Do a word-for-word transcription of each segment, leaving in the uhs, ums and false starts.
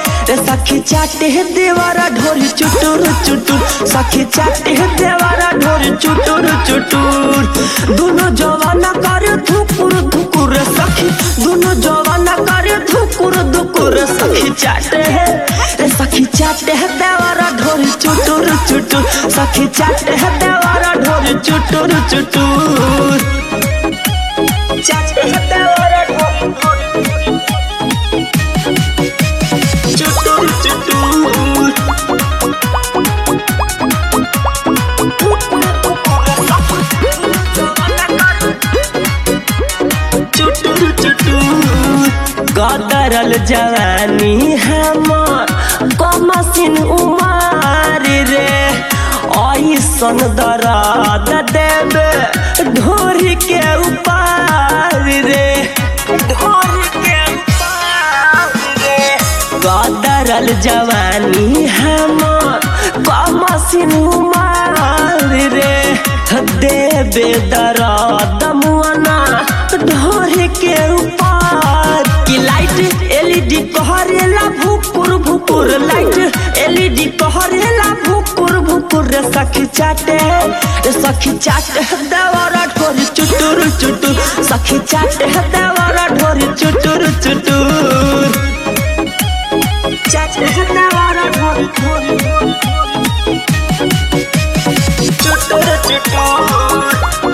रे सखी चाटे है देवारा ढोरी चुटुर चुटुर सखी चाटे है देवारा ढोरी चुटुर चुटुर दोनों जवाना करे धुकुर धुकुर रे सखी दोनों जवाना करे धुकुर धुकुर रे सखी चाटे है रे सखी चाटे है देवारा ढोरी चुटुर चुटुर सखी चाटे है देवारा ढोरी चुटुर चुटुर चाटे है देवारा ढोरी चुटुर चुटुर चुटुर चुटुर कदरल जवानी हमर कमसिन उमर रे ऐसन दर्द देवे ढोरी के ऊपर रे ढोरी के ऊपर रे कदरल जवानी हमर कमसिन उमर रे देवे दर्द मुआना ढोरी के ऊपर की लाइट एलईडी कहरेला भुकुर भुकुर लाइट एलईडी कहरेला भुकुर भुकुर रे सखी चाटे रे सखी चाटे देवारा ढोरी चुटुर चुटुर सखी चाटे देवारा ढोरी चुटुर चुटुर चाटे देवारा ढोरी ढोरी चुटुर चुटुर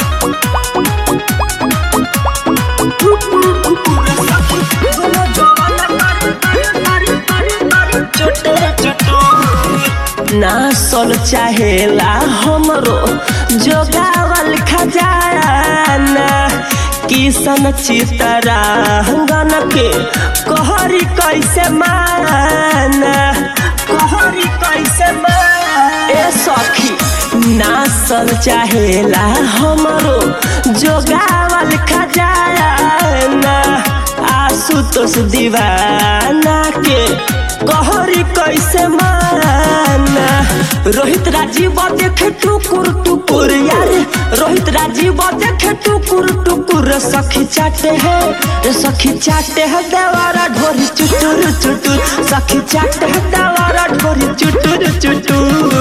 ना सल चाहेला हमरो जोगावल खजाना किसन चितरा गन के कहरी कैसे माना कहरी कैसे माना ए सखी ना सल चाहेला हमरो जोगावल खजाना आशुतोष दीवाना के कहरी कैसे माना रोहित राजीव देखे टुकुर टुकुर यार रोहित राजीव देखे टुकुर टुकुर सखी चाटे है रे सखी चाटे है देवारा ढोरी चुटुर चुटुर सखी चाटे है देवारा ढोरी चुटुर चुटुर।